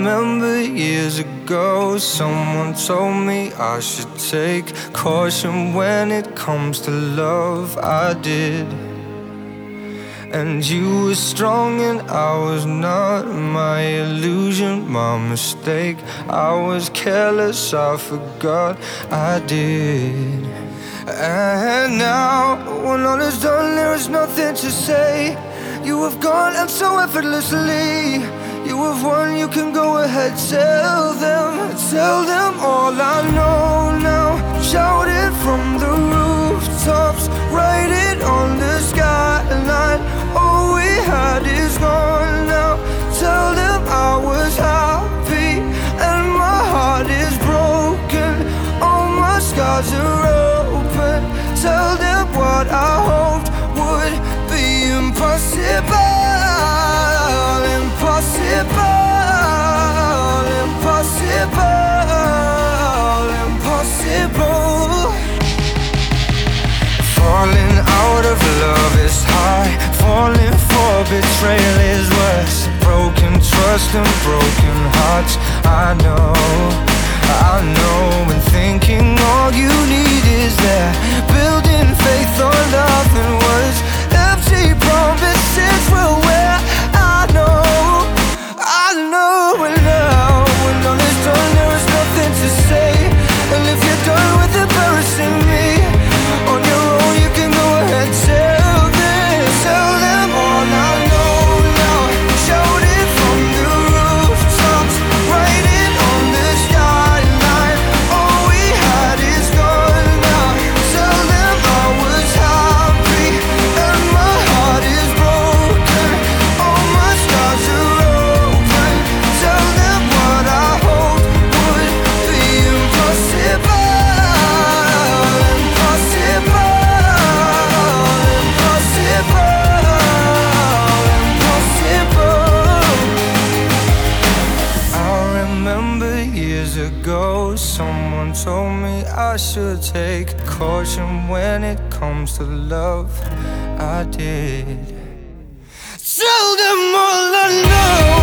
remember years ago, someone told me I should take caution when it comes to love. I did. And you were strong and I was not. My illusion, my mistake. I was careless, I forgot I did. And now, when all is done, there is nothing to say. You have gone and so effortlessly. You have won, you can go ahead, tell them all I know now. Shout it from the rooftops, write it on the skyline. All we had is gone now. Tell them I was happy and my heart is broken. All my scars are open. Tell them what I hoped would be impossible. Impossible. Falling out of love is high. Falling for betrayal is worse. Broken trust and broken hearts. I know. And thinking all you need is that. Building faith on nothing words. Empty promises will wear. I know. And now, when all is done, there is nothing to say. And if you're done with embarrassing me on your own, you can go ahead, tell them all I know now. Shout it from the rooftops, write it on the skyline. All we had is gone now. Tell them I was happy and my heart is broken. All my scars are open. Tell them what I hoped would be impossible. Ago, someone told me I should take caution when it comes to love. I did. Tell them all I know.